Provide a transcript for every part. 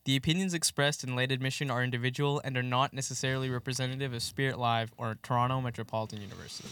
The opinions expressed in Late Admission are individual and are not necessarily representative of Spirit Live or Toronto Metropolitan University.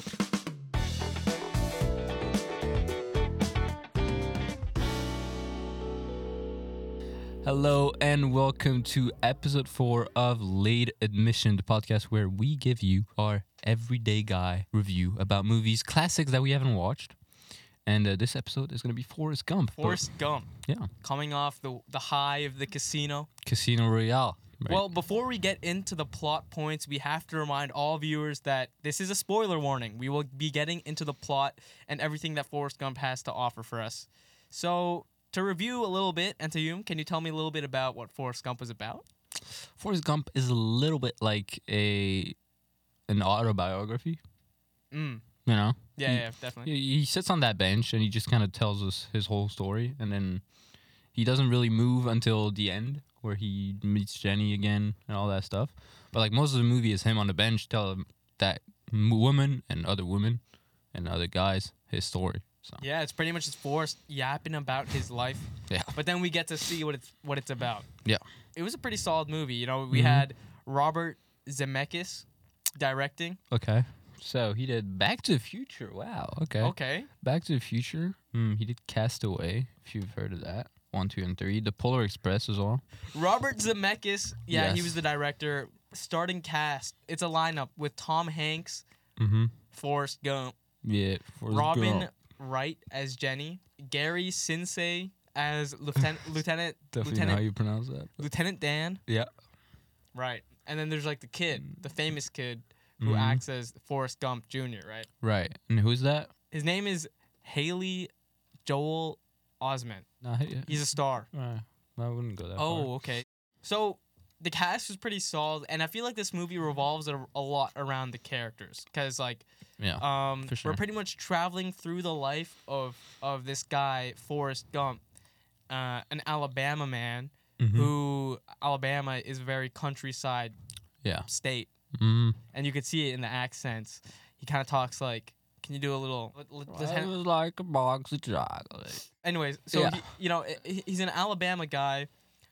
Hello and welcome to episode 4 of Late Admission, the podcast where we give you our everyday guy review about movies, classics that we haven't watched. And this episode is going to be Forrest Gump. Forrest Gump. Yeah. Coming off the high of the casino. Casino Royale. Right? Well, before we get into the plot points, we have to remind all viewers that this is a spoiler warning. We will be getting into the plot and everything that Forrest Gump has to offer for us. So, to review a little bit, and Tayoum, can you tell me a little bit about what Forrest Gump is about? Forrest Gump is a little bit like an autobiography. You know? Yeah, definitely. He sits on that bench and he just kind of tells us his whole story, and then he doesn't really move until the end where he meets Jenny again and all that stuff. But like most of the movie is him on the bench telling that woman and other guys his story. So Yeah, it's pretty much just Forrest yapping about his life. yeah, But then we get to see what it's about. yeah. It was a pretty solid movie. You know, we had Robert Zemeckis directing. Okay. So he did Back to the Future. Wow. Okay. Okay. Back to the Future. He did Castaway, if you've heard of that. 1, 2, and 3. The Polar Express as well. Robert Zemeckis, yeah, he Yes. was the director. Starting cast, it's a lineup with Tom Hanks, Mm-hmm. Forrest Gump, Yeah. Forrest Robin Gump. Wright as Jenny, Gary Sinise as Definitely know how you pronounce that. Lieutenant Dan, Yeah. right? And then there's like the kid, the famous kid who Mhm. acts as Forrest Gump Jr., right? Right. And who's that? His name is Haley Joel Osment. Nah, He's a star. I wouldn't go that far. Oh, okay. So the cast was pretty solid, and I feel like this movie revolves a lot around the characters, because like, Yeah. for sure. we're pretty much traveling through the life of this guy Forrest Gump, an Alabama man who Alabama is a very countryside Yeah. state, Mm. and you could see it in the accents. He kind of talks like. Can you do a little? It was like a box of chocolate. Anyways, so Yeah. he's an Alabama guy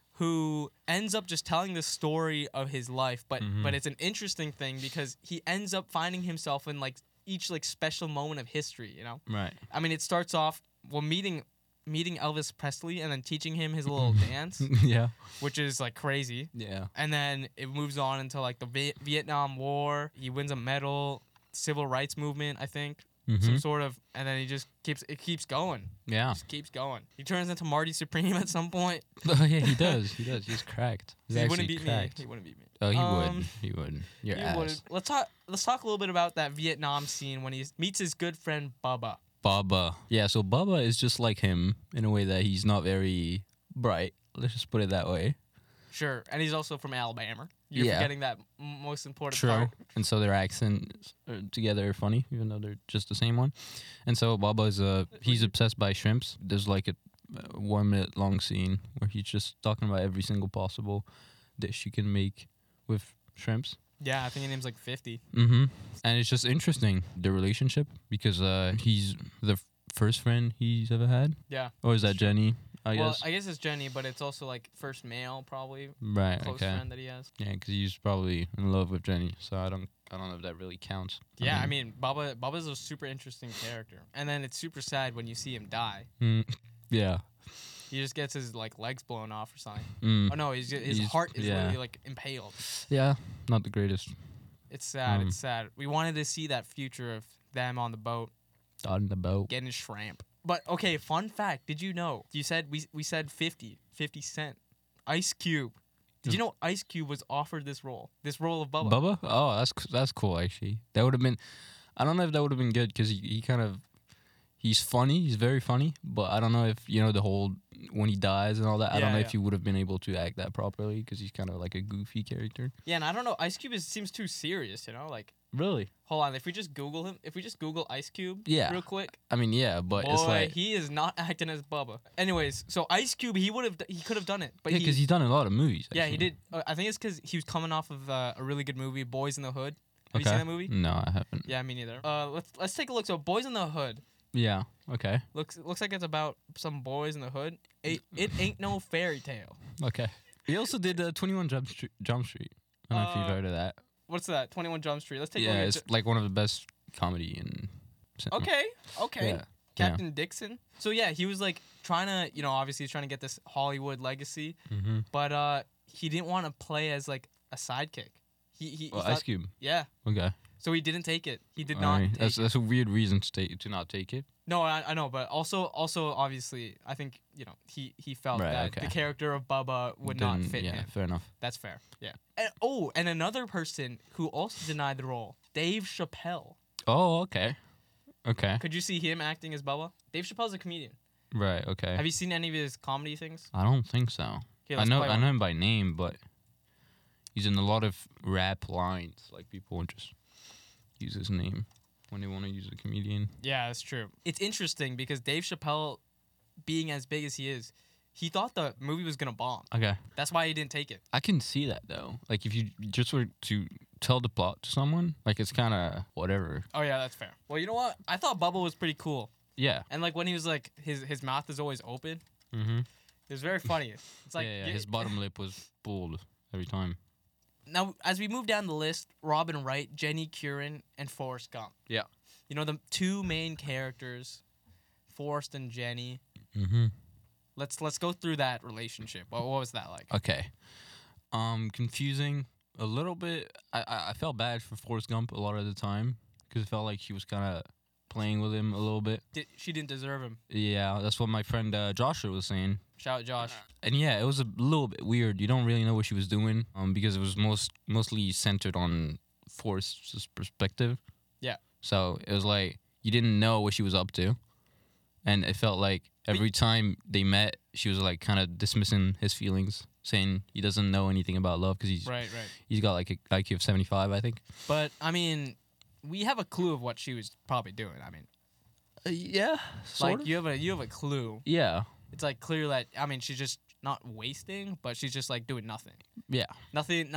who ends up just telling the story of his life, but it's an interesting thing because he ends up finding himself in like each like special moment of history, you know? Right. I mean, it starts off meeting Elvis Presley and then teaching him his little dance, Yeah. which is like crazy. Yeah. And then it moves on into like the Vietnam War. He wins a medal, civil rights movement, I think. Some sort of, and then he just keeps going. Yeah. Just keeps going. He turns into Marty Supreme at some point. Oh, yeah, he does. He's cracked. He's He actually wouldn't beat cracked. me. He wouldn't beat me. Oh, he would. He would. Your He ass. wouldn't. Let's talk a little bit about that Vietnam scene when he meets his good friend Bubba. Bubba. Yeah, so Bubba is just like him in a way that he's not very bright. Let's just put it that way. Sure, and he's also from Alabama. You're Yeah. forgetting that most important True. part. And so their accents together are funny, even though they're just the same one. And so Bubba's he's obsessed by shrimps. There's like a 1 minute long scene where he's just talking about every single possible dish you can make with shrimps. Yeah, I think his name's like 50. Mm-hmm. And it's just interesting, the relationship, because he's the first friend he's ever had. Yeah. Or is that Jenny? I Well, guess. I guess it's Jenny, but it's also like first male probably Right. close Okay. friend that he has. Yeah, because he's probably in love with Jenny, so I don't know if that really counts. Yeah, I mean, Bubba's a super interesting character, and then it's super sad when you see him die. Yeah. He just gets his like legs blown off or something. Mm. Oh no, his He's- heart is yeah. literally like impaled. Yeah, not the greatest. It's sad. It's sad. We wanted to see that future of them on the boat On the boat. getting shrimp. But okay, fun fact. Did you know? You said we said 50 Cent. Ice Cube. Did you know Ice Cube was offered this role of Bubba? Bubba? Oh, that's cool actually. That would have been. I don't know if that would have been good because he kind of. He's funny. He's very funny, but I don't know if the whole when he dies and all that. I don't know if he would have been able to act that properly because he's kind of like a goofy character. Yeah, and I don't know. Ice Cube seems too serious. You know, like. Really? Hold on. If we just Google Ice Cube, Yeah. real quick. I mean, yeah, but Boy, it's like he is not acting as Bubba. Anyways, so Ice Cube, he could have done it, but because he's done a lot of movies. yeah, he actually. did. I think it's because he was coming off of a really good movie, Boys in the Hood. Have you seen that movie? No, I haven't. Yeah, me neither. Let's take a look. So, Boys in the Hood Yeah. Okay. looks like it's about some boys in the hood. It ain't no fairy tale. Okay. He also did 21 Jump Street. I don't know if you've heard of that. What's that? 21 Jump Street. Let's take a Yeah, look it's like one of the best comedy in cinema. Okay. Yeah. Captain Dixon. So yeah, he was like trying to, obviously he's trying to get this Hollywood legacy, Mm-hmm. but he didn't want to play as like a sidekick. He Well, thought, Ice Cube. yeah. Okay. So he didn't take it. He did All not right. take That's it. that's a weird reason to not take it. No, I know, but also obviously I think he felt Right, that okay. the character of Bubba would not Didn't- fit yeah, him. fair enough. That's fair. Yeah. And another person who also denied the role, Dave Chappelle. Oh, okay. Okay. Could you see him acting as Bubba? Dave Chappelle's a comedian. Right. Okay. Have you seen any of his comedy things? I don't think so. Here, I let's know play I one. know him by name, but he's in a lot of rap lines. Like people just use his name when they want to use a comedian. Yeah, that's true. It's interesting because Dave Chappelle, being as big as he is, he thought the movie was gonna bomb. Okay. That's why he didn't take it. I can see that though. Like if you just were to tell the plot to someone, like it's kind of whatever. Oh yeah, that's fair. Well, you know what? I thought Bubba was pretty cool, Yeah. and like when he was like his mouth is always open. Mm-hmm. It was very funny. It's like yeah. His bottom lip was pulled every time. Now, as we move down the list, Robin Wright, Jenny Curran, and Forrest Gump. Yeah. The two main characters, Forrest and Jenny. Mm-hmm. Let's go through that relationship. What was that like? Okay. Confusing a little bit. I felt bad for Forrest Gump a lot of the time because it felt like she was kind of playing with him a little bit. She didn't deserve him. Yeah, that's what my friend Joshua was saying. Shout out Josh. And yeah, it was a little bit weird. You don't really know what she was doing because it was mostly centered on Forrest's perspective. Yeah. So it was like you didn't know what she was up to. And it felt like every time they met, she was like kind of dismissing his feelings, saying he doesn't know anything about love because Right. he's got like a IQ of 75, I think. But I mean, we have a clue of what she was probably doing. I mean, Yeah, sort of. you have a clue. Yeah, It's like clear that she's just not wasting, but she's just like doing nothing. yeah, Nothing.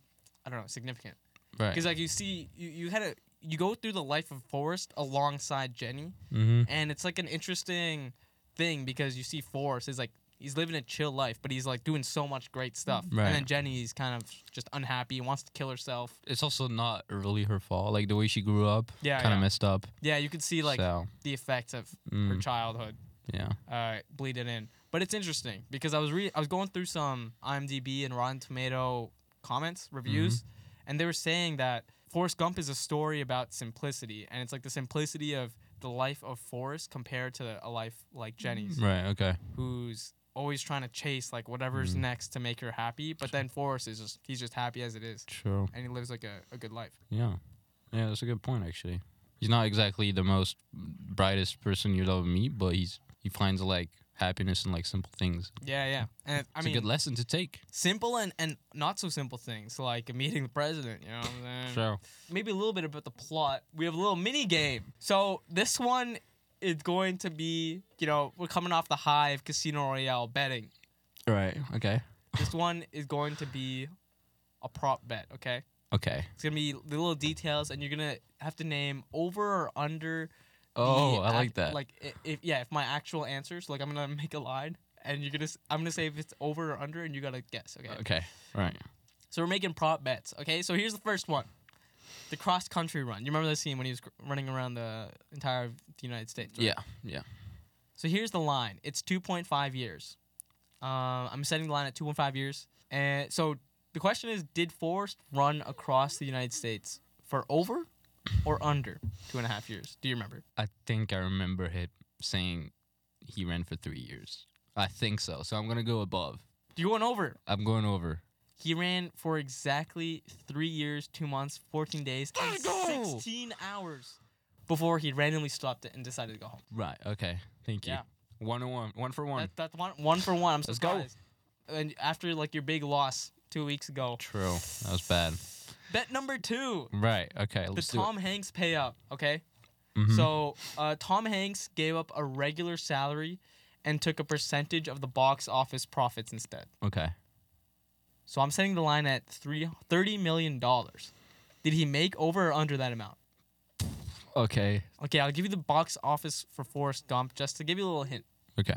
I don't know, significant. right. Because like you see, you kind of you go through the life of Forrest alongside Jenny, Mm-hmm. and it's like an interesting thing because you see Forrest is like he's living a chill life, but he's like doing so much great stuff. Right. And then Jenny's kind of just unhappy, wants to kill herself. It's also not really her fault. Like the way she grew up, Yeah, kind of yeah. messed up. Yeah, you can see like So, the effects of her childhood yeah. bleeding in. But it's interesting because I was going through some IMDb and Rotten Tomato comments, reviews, and they were saying that Forrest Gump is a story about simplicity, and it's like the simplicity of the life of Forrest compared to a life like Jenny's, Right. Okay. who's always trying to chase like whatever's next to make her happy. But then Forrest is he's just happy as it is, True. and he lives like a good life. Yeah. Yeah, that's a good point actually. He's not exactly the most brightest person you'll ever meet, but he finds like happiness in like simple things. Yeah. And It's a good lesson to take. simple and not so simple things like meeting the president, you know what I'm saying? Sure. Maybe a little bit about the plot. We have a little mini game. So this one is going to be, we're coming off the high of Casino Royale betting. Right. Okay. This one is going to be a prop bet, okay? Okay. It's going to be the little details, and you're going to have to name over or under. Oh, the I like that. Like, if my actual answers, like I'm going to make a line, and I'm going to say if it's over or under, and you got to guess, okay? Okay. Right. So we're making prop bets, okay? So here's the first one. The cross-country run. You remember the scene when he was running around the entire United States, right? Yeah. Yeah. So here's the line. It's 2.5 years. I'm setting the line at 2.5 years. And so the question is, did Forrest run across the United States for over or under 2.5 years? Do you remember? I think I remember him saying he ran for 3 years. I think so. So I'm gonna go above. You going over? I'm going over. He ran for exactly 3 years, 2 months, 14 days, and 16 hours before he randomly stopped it and decided to go home. Right. Okay. Thank you. Yeah. 1-1. 1 for 1. That's one for one. I'm Let's go. surprised. And after like your big loss 2 weeks ago. True. That was bad. Bet number 2. Right. Okay. The Let's Tom Hanks payout, okay? Mhm. So Tom Hanks gave up a regular salary and took a percentage of the box office profits instead. Okay. So I'm setting the line at $30 million. Did he make over or under that amount? Okay. Okay, I'll give you the box office for Forrest Gump just to give you a little hint. Okay.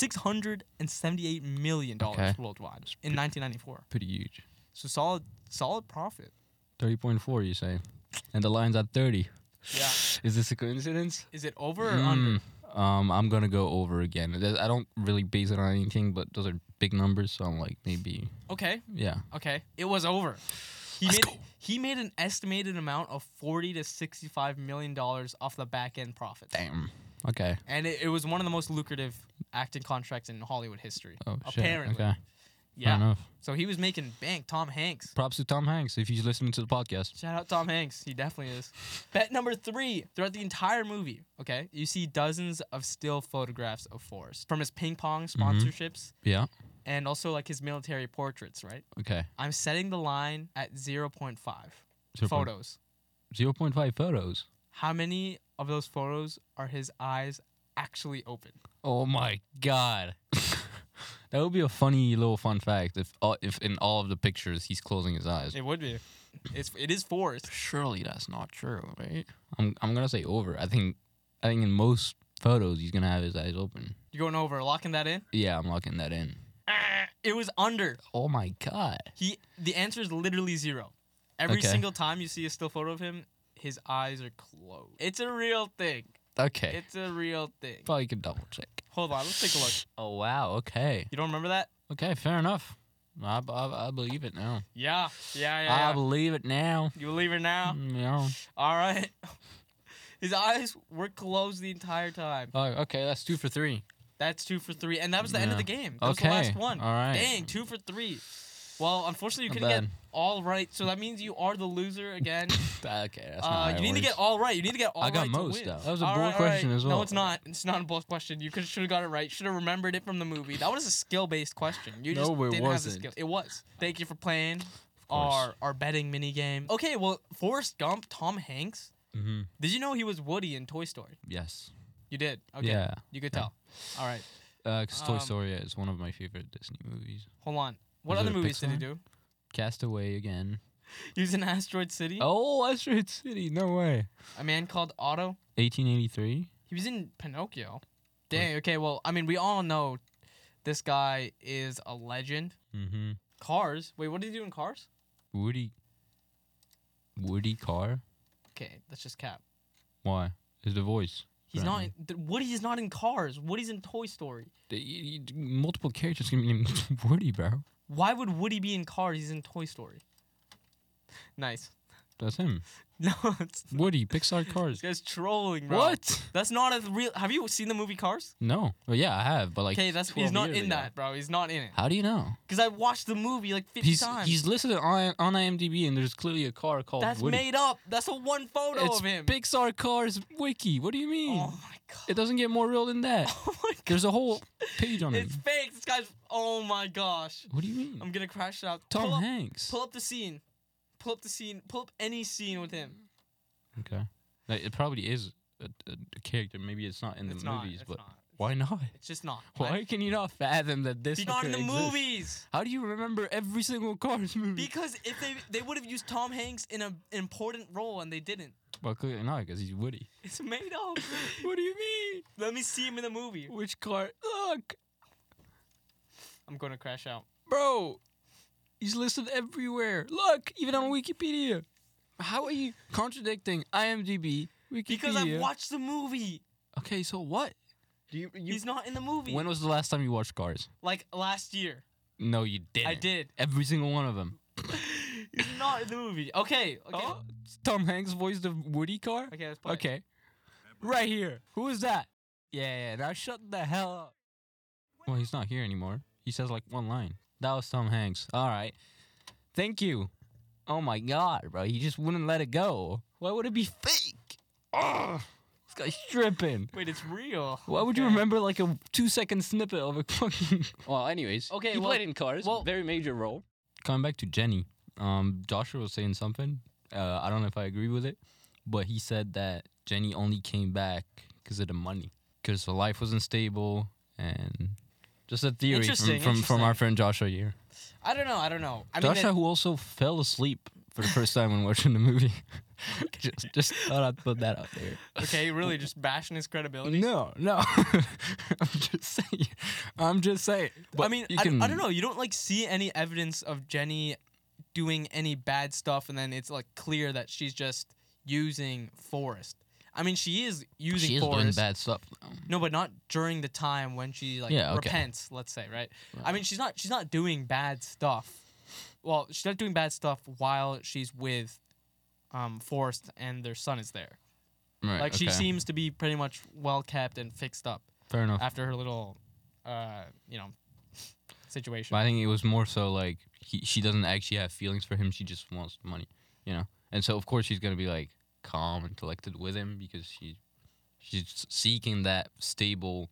$678 million Okay. worldwide in 1994. Pretty huge. So solid profit. 30.4, you say. And the line's at 30. Yeah. Is this a coincidence? Is it over or under? I'm going to go over again. I don't really base it on anything, but those are big numbers, so I'm like, maybe. Okay. Yeah. Okay. It was over. Let's go. He made an estimated amount of $40 to $65 million off the back end profits. Damn. Okay. And it was one of the most lucrative acting contracts in Hollywood history. Oh, apparently. shit. Okay. Yeah. Fair enough. So he was making bank. Tom Hanks. Props to Tom Hanks if he's listening to the podcast. Shout out Tom Hanks. He definitely is. Bet number 3. Throughout the entire movie, okay, you see dozens of still photographs of Forrest from his ping pong sponsorships Yeah. and also like his military portraits, right? Okay. I'm setting the line at 0.5 photos. 0.5 photos. How many of those photos are his eyes actually open? Oh my god. That would be a funny little fun fact if in all of the pictures he's closing his eyes. It would be. It is Forrest. Surely that's not true, right? I'm gonna say over. I think in most photos he's gonna have his eyes open. You going over? Locking that in? Yeah, I'm locking that in. It was under. Oh my god. The answer is literally 0. Every Okay. single time you see a still photo of him, his eyes are closed. It's a real thing. Okay. It's a real thing. Probably could double check. Hold on, let's take a look. Oh wow. Okay. You don't remember that? Okay. Fair enough. I believe it now. Yeah. I believe it now. You believe it now? Yeah. All right. His eyes were closed the entire time. Oh, okay. That's 2 for 3. That's 2 for 3, and that was the end of the Yeah. game. That was the last one. All right. Dang, 2 for 3. Well, unfortunately, you Not couldn't get bad. all right, so that means you are the loser again. Okay. That's not how You it need to works. get all right. You need to get all I right got to most, win. though. That was a All bold right, all question right. as well. No, it's not. It's not a bold question. You should have got it right. Should have remembered it from the movie. That was a skill-based question. You just No, it didn't have the wasn't. skill. It was. Thank you for playing course. our betting mini game. Okay, well, Forrest Gump, Tom Hanks. Mm-hmm. Did you know he was Woody in Toy Story? Yes. You did. Okay. Yeah. You could Yeah. tell. All right. Because Toy Um, Story is one of my favorite Disney movies. Hold on. What Was it other a movies did he Pixar? do? Castaway again. He was in Asteroid City. Oh, Asteroid City. No way. A Man Called Otto. 1883. He was in Pinocchio. Dang. Okay. Well, I mean, we all know this guy is a legend. Mm-hmm. Cars. Wait, what did he do in Cars? Woody Carr. Okay, that's just cap. Why? Is the voice? He's not. apparently. Woody is not in Cars. Woody's in Toy Story. Multiple characters can be named Woody, bro. Why would Woody be in Cars? He's in Toy Story. Nice. That's him. No, it's, Woody, Pixar this Cars. guy's trolling, bro. What? That's not a real. Have you seen the movie Cars? No. Well, yeah, I have, but like. Okay, he's 12 not years in ago. that, bro. He's not in it. How do you know? Because I watched the movie like 50 times. He's listed on IMDb, and there's clearly a car called That's Woody. made up. That's a one photo It's of him. Pixar Cars Wiki. What do you mean? Oh my god. It doesn't get more real than that. Oh my god. There's a whole page on it. It's fake. This guy's. Oh my gosh. What do you mean? I'm gonna crash out. Tom Hanks. Pull up the scene. Pull up the scene. Pull up any scene with him. Okay. Like, it probably is a character. Maybe it's not in It's the not. movies, It's but not. why not? It's just not. Why can you not fathom that this He's not in the fucker exists? movies. How do you remember every single Cars movie? Because if they would have used Tom Hanks in an important role and they didn't. Well, clearly not, because he's Woody. It's made up. What do you mean? Let me see him in the movie. Which car? Look, I'm gonna crash out. bro. He's listed everywhere. Look, even on Wikipedia. How are you contradicting IMDb, Wikipedia? Because I've watched the movie. Okay, so what? Do you? He's not in the movie. When was the last time you watched Cars? Like last year. No, you didn't. I did. Every single one of them. He's not in the movie. Okay. Okay. Oh, Tom Hanks voiced the Woody car? Okay, let's play. it. Okay. Right here. Who is that? Yeah, now shut the hell up. Well, he's not here anymore. He says like one line. That was Tom Hanks. All right. Thank you. Oh my god, bro. He just wouldn't let it go. Why would it be fake? Oh, this guy's tripping. Wait, it's real. Why would you Okay. remember like a 2-second snippet of a fucking... Well, anyways. Okay, he well- played in Cars. well- Very major role. Coming back to Jenny. Joshua was saying something. I don't know if I agree with it. But he said that Jenny only came back because of the money. Because her life wasn't stable. And just a theory Interesting, from our interesting. friend Joshua here. I don't know. I mean, Joshua who also fell asleep for the first time when watching the movie. just thought I'd put that out there. Okay, really just bashing his credibility. No. I'm just saying. I But mean, you I can, don't know. You don't like see any evidence of Jenny doing any bad stuff, and then it's like clear that she's just using Forrest. I mean, she is using She is doing Forrest. bad stuff. No, but not during the time when she like Yeah, okay. repents. Let's say, right? Yeah. I mean, she's not doing bad stuff. Well, she's not doing bad stuff while she's with Forrest and their son is there. Right. Like she okay. seems to be pretty much well kept and fixed up Fair enough. after her little, situation. But I think it was more so like she doesn't actually have feelings for him. She just wants money, And so of course she's gonna be like calm and collected with him because she's seeking that stable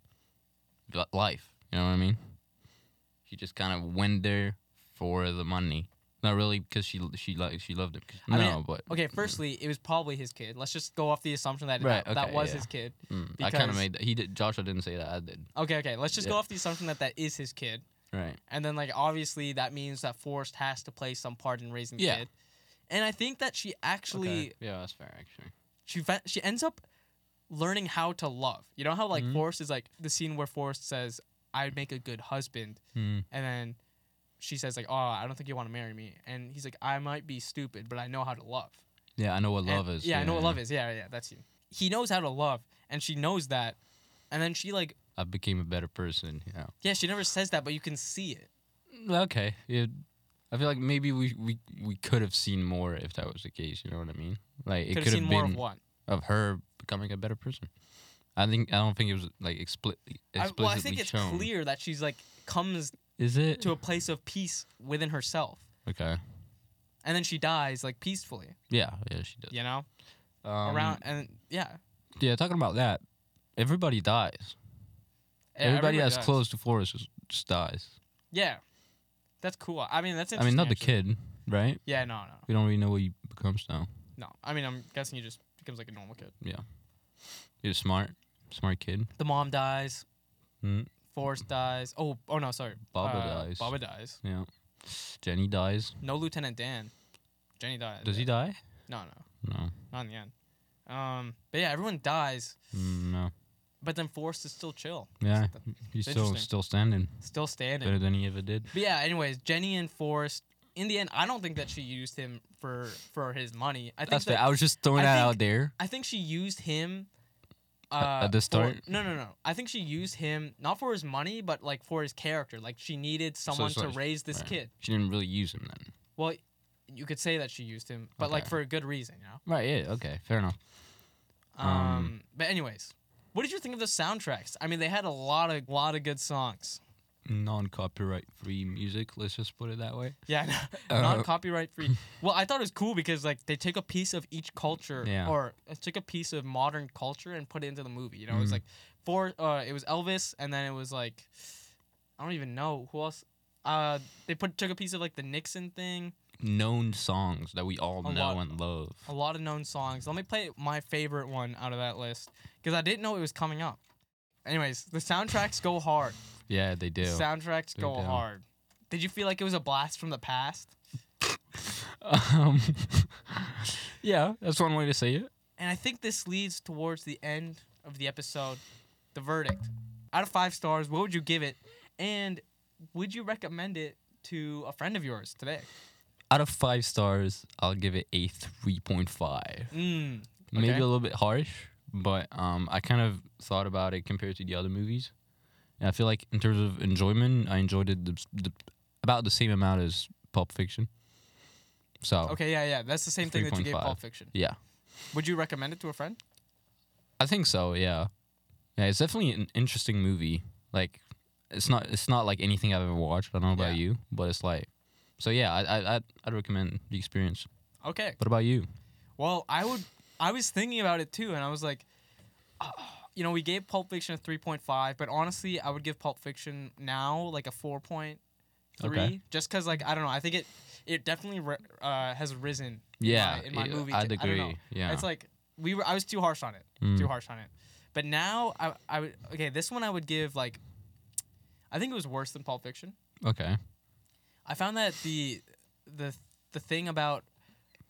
life. You know what I mean? She just kind of went there for the money, not really because she loved him. I mean, No, but Okay, firstly, it was probably his kid. Let's just go off the assumption that Right, that okay, was yeah. his kid. I kind of because- made that. He did. Joshua didn't say that. I did. Okay. Let's just Yeah. go off the assumption that is his kid. Right. And then, like, obviously, that means that Forrest has to play some part in raising the Yeah. kid. And I think that she actually, Okay. Yeah, that's fair actually. she ends up learning how to love. You know how, like, Mhm. Forrest is, like, the scene where Forrest says, I'd make a good husband. Mm. And then she says, like, oh, I don't think you want to marry me. And he's like, I might be stupid, but I know how to love. Yeah, I know what And- love is. Yeah, I know what love is. Yeah, that's you. He knows how to love, and she knows that. And then she, like, I became a better person. yeah, she never says that, but you can see it. Okay. I feel like maybe we could have seen more if that was the case. You know what I mean? Like it Could could have seen have more been of what? of her becoming a better person. I don't think it was like explicitly I think it's shown. clear that she's, like, comes Is it? to a place of peace within herself. Okay. And then she dies, like, peacefully, Yeah, she does. you know? Um, Yeah. Yeah, talking about that, everybody dies. Everybody that's does. close to Forrest just dies. Yeah. That's cool. I mean, that's I interesting. mean, not the actually. kid, right? Yeah, no. We don't really know what he becomes now. No. I mean, I'm guessing he just becomes, like, a normal kid. He's a smart kid. The mom dies. Mm. Forrest dies. Oh no, sorry. Baba dies. Baba dies. Yeah. Jenny dies. No Lieutenant Dan. Jenny dies. Does he die? No, No. not in the end. But yeah, everyone dies. No. But then Forrest is still chill. Yeah, he's Interesting. still standing. Still standing. Better than he ever did. But yeah, anyways, Jenny and Forrest. In the end, I don't think that she used him for his money. I think That's fair. that, I was just throwing I that think- out there. I think she used him. At the start? No. I think she used him not for his money, but like for his character. Like she needed someone so- to raise this right. kid. She didn't really use him then. Well, you could say that she used him, but like Okay. for a good reason, you know. Right. Yeah. Okay. Fair enough. But anyways, what did you think of the soundtracks? I mean, they had a lot of good songs. Non-copyright free music. Let's just put it that way. Yeah, not copyright free. Well, I thought it was cool because like they take a piece of each culture, Yeah. or took a piece of modern culture and put it into the movie. You know, it was Mhm. like it was Elvis, and then it was like I don't even know who else. They took a piece of like the Nixon thing. Known songs that we all A know lot. and love. A lot of known songs. Let me play my favorite one out of that list because I didn't know it was coming up. Anyways, the soundtracks go hard. Yeah, they do. Soundtracks They go do. hard. Did you feel like it was a blast from the past? Um, yeah, that's one way to say it. And I think this leads towards the end of the episode, the verdict. Out of 5 stars, what would you give it? And would you recommend it to a friend of yours today? Out of 5 stars, I'll give it a 3.5. Maybe Okay. a little bit harsh, but I kind of thought about it compared to the other movies. And I feel like in terms of enjoyment, I enjoyed it about the same amount as Pulp Fiction. So Okay, yeah. That's the same thing that you gave 3.5. Pulp Fiction. yeah, Would you recommend it to a friend? I think so. Yeah, it's definitely an interesting movie. Like it's not like anything I've ever watched. I don't know about Yeah. you, but it's like so. Yeah, I'd recommend the experience. Okay. What about you? Well, I was thinking about it too, and I was like, we gave Pulp Fiction a 3.5, but honestly, I would give Pulp Fiction now like a 4.3, Okay. just because like I don't know, I think it definitely has risen. Yeah, in my movie, I'd I don't agree. know. Yeah, It's like I was too harsh on it, But now I would this one I would give like, I think it was worse than Pulp Fiction. okay. I found that the thing about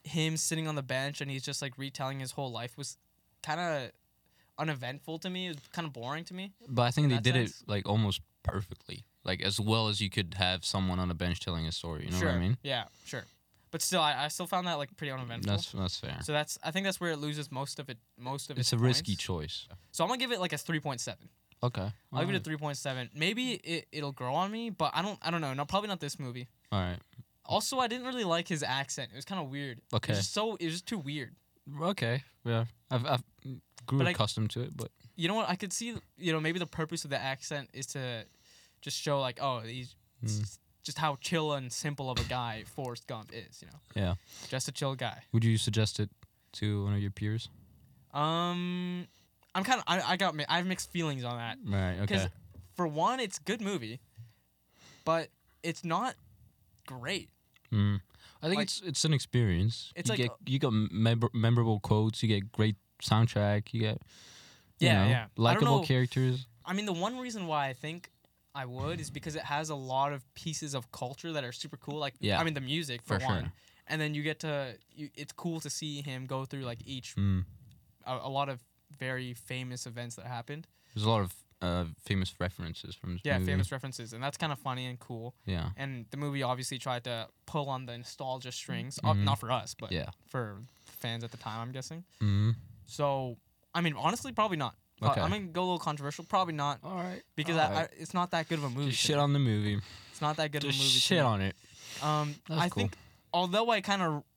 him sitting on the bench and he's just like retelling his whole life was kind of uneventful to me. It was kind of boring to me. But I think in they that did sense. it like almost perfectly, like as well as you could have someone on a bench telling a story. You know sure. what I mean? Yeah, sure. But still, I still found that like pretty uneventful. That's fair. So I think that's where it loses most of its It's a risky points. choice. So I'm gonna give it like a 3.7. Okay. I'll give it a 3.7. Maybe it'll grow on me, but I don't know. No, probably not this movie. All right. Also, I didn't really like his accent. It was kind of weird. Okay. It was just too weird. Okay. Yeah. I've grew But accustomed to it, but You know what? I could see. Maybe the purpose of the accent is to just show like, oh, he's just how chill and simple of a guy Forrest Gump is. yeah. Just a chill guy. Would you suggest it to one of your peers? I'm kind of I have mixed feelings on that. Right. Okay. Because for one, it's a good movie, but it's not great. I think like- it's an experience. It's you like- you got memorable quotes. You get great soundtrack. You get Yeah, you know, yeah. I don't likable know. characters. I mean, the one reason why I think I would is because it has a lot of pieces of culture that are super cool. Like, Yeah. I mean, the music for For one, sure. and then you get to. It's cool to see him go through like each Mm. a lot of very famous events that happened. There's a lot of famous references from this Yeah, movie. famous references, and that's kind of funny and cool. Yeah. And the movie obviously tried to pull on the nostalgia strings, Mhm. not for us, but Yeah. for fans at the time, I'm guessing. Mm-hmm. So, I mean, honestly, probably not. Okay. I'm gonna go a little controversial. Probably not All right. because it's not that good of a movie. Just to shit me. on the movie. It's not that good Just of a movie. to shit me. on it. That's I cool. think although I kind of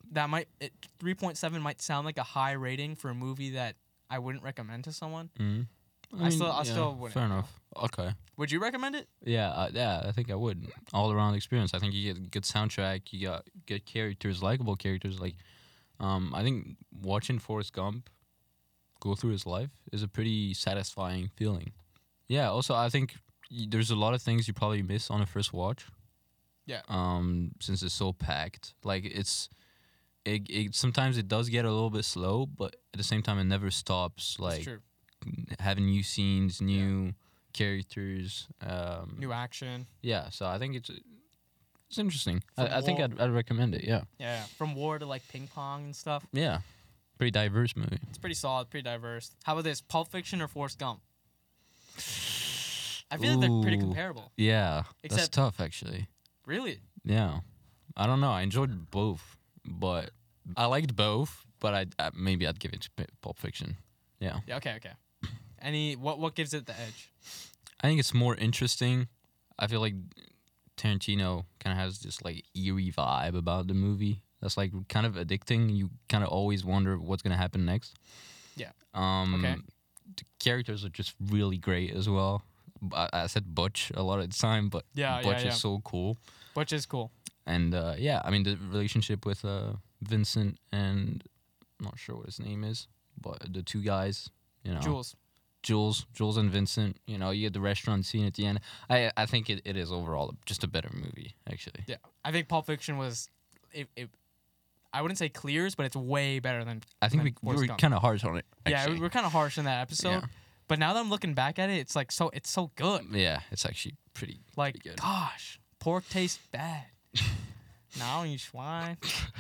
3.7 might sound like a high rating for a movie that I wouldn't recommend to someone. Mm. I still wouldn't. Fair enough. Okay. Would you recommend it? Yeah, I think I would. All around experience. I think you get good soundtrack. You got good characters, likable characters. Like, I think watching Forrest Gump go through his life is a pretty satisfying feeling. Yeah. Also, I think there's a lot of things you probably miss on a first watch. Yeah. Since it's so packed, like it sometimes it does get a little bit slow, but at the same time it never stops. It's Like true. having new scenes, new characters. New action. Yeah, so I think it's interesting. From I think war- I'd recommend it. Yeah, Yeah. From war to like ping pong and stuff. yeah, pretty diverse movie. It's pretty solid, pretty diverse. How about this? Pulp Fiction or Forrest Gump? I feel like they're pretty Ooh. comparable. Yeah, that's Except- tough actually. Really? Yeah, I don't know. I enjoyed both, but I liked both. But maybe I'd give it to Pulp Fiction. Yeah, Yeah. Okay. What gives it the edge? I think it's more interesting. I feel like Tarantino kind of has this like eerie vibe about the movie that's like kind of addicting. You kind of always wonder what's gonna happen next. Yeah. Okay. The characters are just really great as well. I said Butch a lot of the time, but Butch is so cool. Butch is cool. And I mean the relationship with Vincent and I'm not sure what his name is, but the two guys, you know, Jules and Vincent. You know, you get the restaurant scene at the end. I think it is overall just a better movie actually. Yeah. I think Pulp Fiction was. I wouldn't say clears, but it's way better than. I think than we Forrest were Gump. kind of harsh on it. Yeah, Actually. we were kind of harsh in that episode. Yeah. But now that I'm looking back at it, it's like it's so good. Yeah, it's actually pretty. Like, good. gosh, pork tastes bad. Now you swine.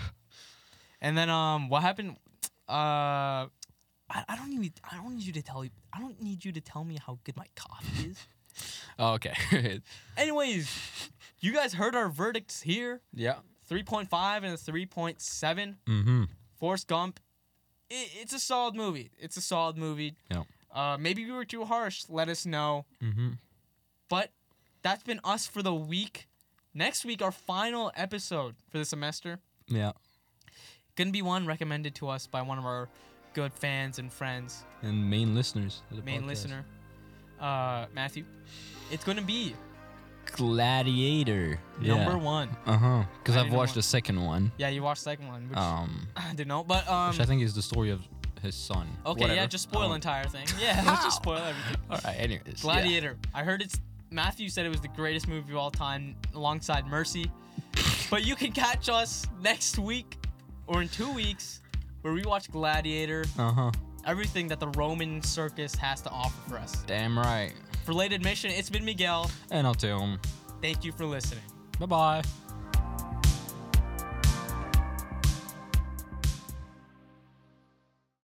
And then what happened? I don't need you to tell me how good my coffee is. Oh, okay. Anyways, you guys heard our verdicts here. yeah. 3.5 and a 3.7. Mm-hmm. Forrest Gump. It's a solid movie. It's a solid movie. Yeah. Maybe we were too harsh. Let us know. Mm-hmm. But that's been us for the week. Next week, our final episode for the semester. Yeah. Gonna be one recommended to us by one of our good fans and friends. And main listeners. Of the Main podcast. listener, Matthew. It's gonna be Gladiator. number one. Because I I've didn't watched know the second one. Yeah, you watched the second one, which Um, I didn't know. But which I think is the story of his son. okay, Whatever. yeah, just spoil the entire thing. Yeah, let's just spoil everything. All right. Anyways. Gladiator. I heard Matthew said it was the greatest movie of all time alongside Mercy. But you can catch us next week or in 2 weeks where we watch Gladiator. Yeah. Everything that the Roman circus has to offer for us. Damn right. For Late Admission, it's been Miguel. And I'll tell him. Thank you for listening. Bye bye.